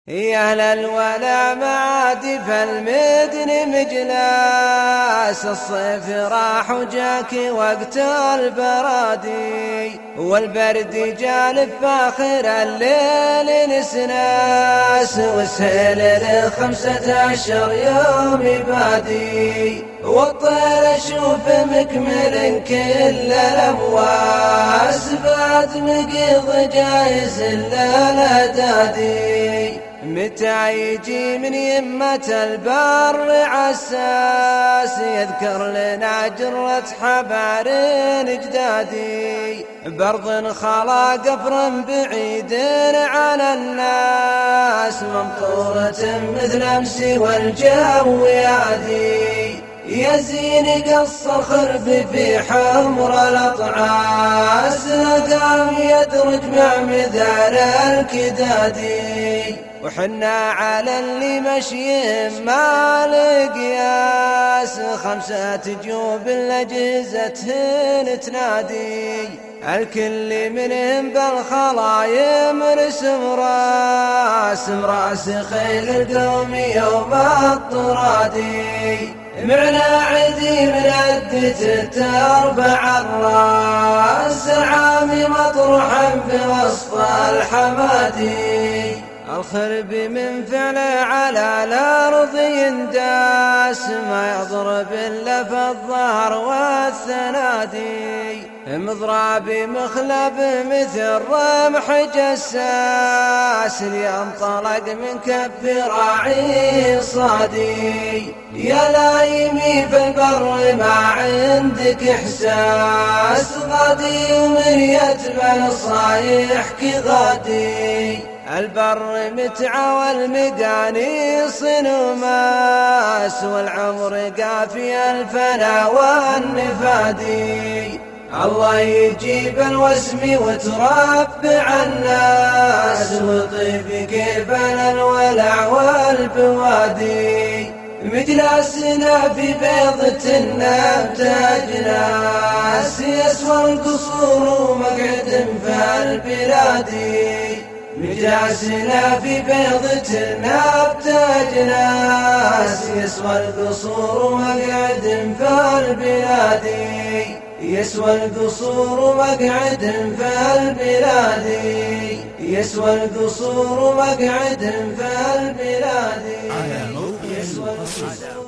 يا للولع معادف المدن مجلاس، الصيف راح وجاك وقت البرادي، والبرد جالب فاخر الليل نسناس، والسيل ل15 يوم يبادي، والطير اشوف مكمل كل الامواس، بعد مقيض جايز الاعدادي. متى يجي من يمة البر عساس، يذكر لنا جرة حبار جدادي، برض خلا قفر بعيد عن الناس، ممطورة مثل امس والجو يعدي، يزين قص الخرب في حمر الأطعاس، قام يدرج مع مذار الكدادي، وحنا على اللي مشيهم ما لقياس، 5 جيوب لجهزتهن تنادي، الكل منهم بالخلايم رسم راس خيل القوم يوم الطرادي، معنا عدي من عدة تربع الراس، عامي مطروحا في وسط الحمادي، الخرب من فعله على الأرض ينداس، ما يضرب إلا في الظهر والثنادي، مضراب مخلب مثل رمح جساس، ينطلق من كف راعي صادي، يا لايمي في البر ما عندك إحساس، غادي من يتبع صايح كغادي، البر متعى والمقانيص نماس، والعمر قافي الفنا والنفادي، الله يجيب الوسم وتربع الناس، وطيب كيفنا الولع والبوادي، مجلسنا في بيضة النبتاج ناس، يسوى القصور ومقعد في البلادي، مجلسنا في بيضة النبتاج ناس، يسوى القصور ومقعد في البلادي، يسوى القصور ومقعد في البلادي، يسوى القصور ومقعد في البلادي، يسوى القصور